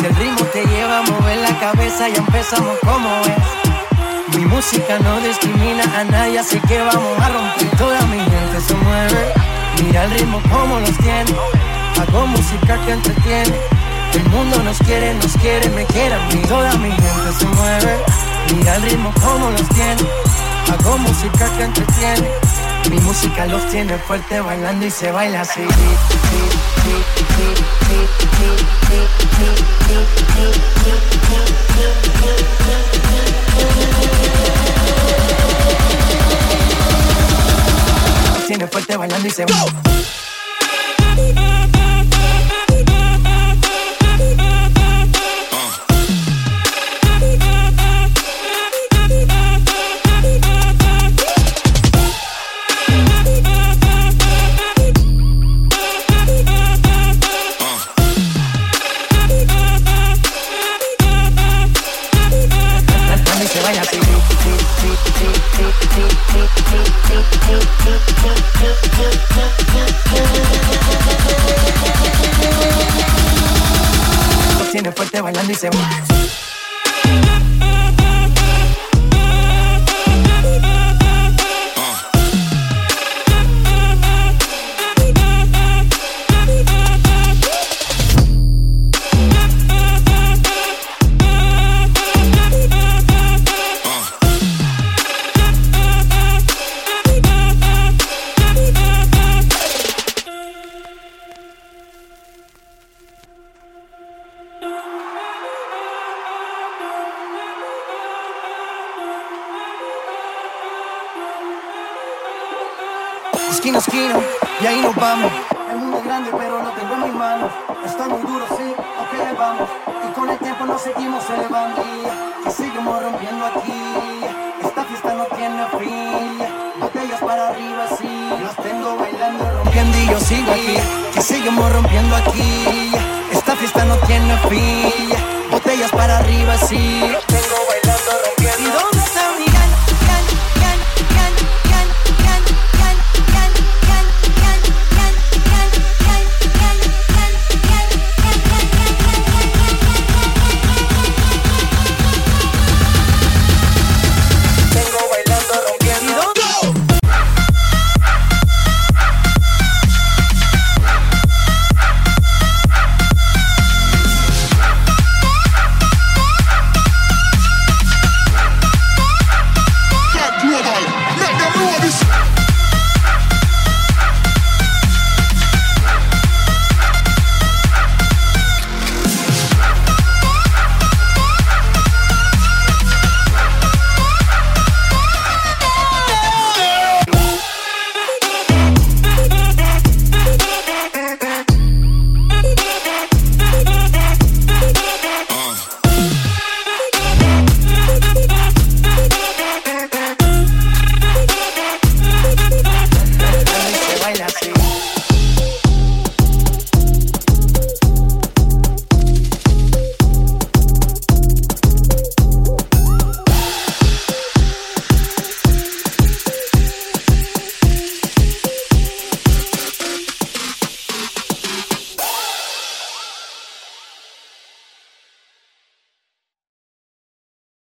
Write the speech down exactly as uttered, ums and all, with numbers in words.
el ritmo te lleva a mover la cabeza, ya empezamos como es. Mi música no discrimina a nadie, así que vamos a romper. Toda mi gente se mueve, mira el ritmo como los tiene. Hago música que entretiene. El mundo nos quiere, nos quiere, me quiere a mí. Toda mi gente se mueve, mira el ritmo como los tiene. Hago música que entretiene. Mi música los tiene fuerte bailando y se baila así. Los tiene fuerte bailando y se baila. Tiene fuerte bailando y se va. Esquina a esquina, y ahí nos vamos. El mundo es grande, pero lo tengo en mis manos. Estoy muy duro, sí, ok, le vamos. Y con el tiempo nos seguimos elevando. Y seguimos rompiendo aquí. Esta fiesta no tiene fin. Botellas para arriba, sí. Los tengo bailando y rompiendo y yo sigo aquí. Que seguimos rompiendo aquí. Esta fiesta no tiene fin. Botellas para arriba, sí. Los tengo bailando, rompiendo.